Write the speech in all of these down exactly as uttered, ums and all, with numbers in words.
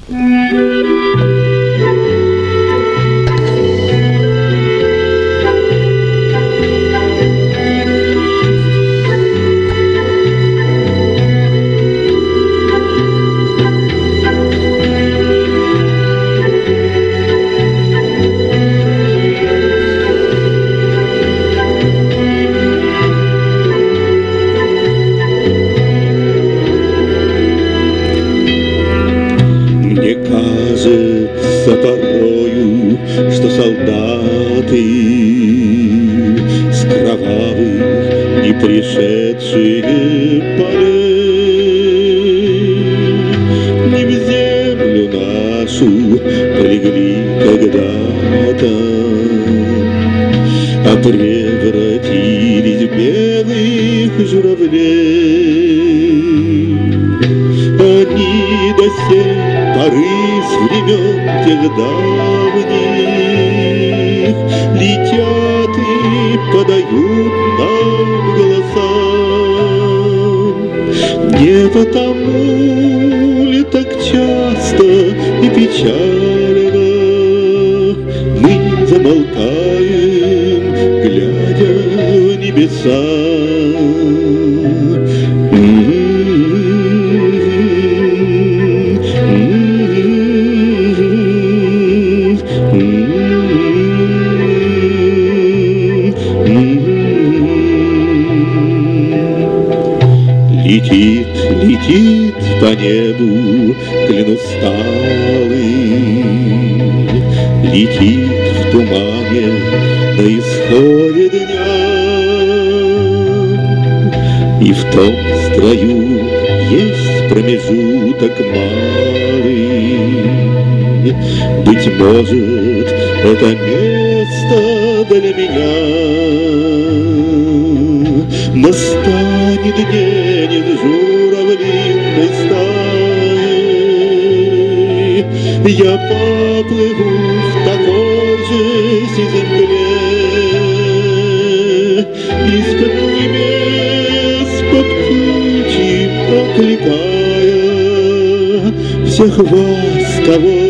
Кажется порою, что солдаты с кровавых не пришедшие полей не в землю нашу полегли когда-то, а превратились в белых журавлей. Они до сей поры с времен тех давних летят и подают нам голоса. Не потому ли так часто и печально мы замолкаем, глядя в небеса? Летит, летит по небу клин усталый, летит в тумане на исходе дня. И в том строю есть промежуток малый. Быть может, это место для меня. Настанет день в журавлиной стае, я поплыву в такой же земле. Из-под небес по птичьи окликая всех вас, кого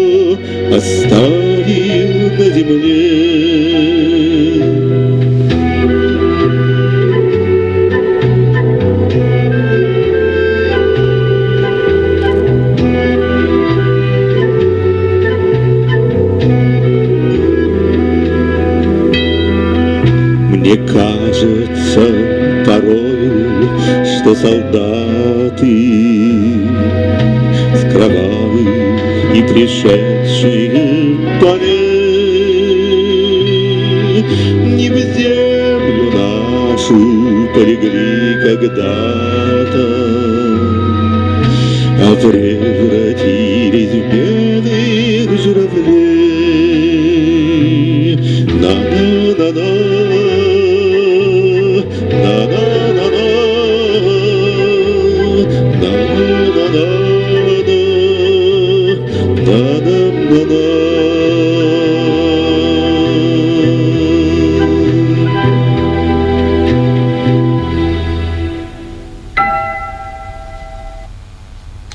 оставил на земле. Мне кажется порою, что солдаты с кровавых и пришедшие полей не в землю нашу полегли когда-то, а превратились в белых журавлей. На-на-на-на. Da da da da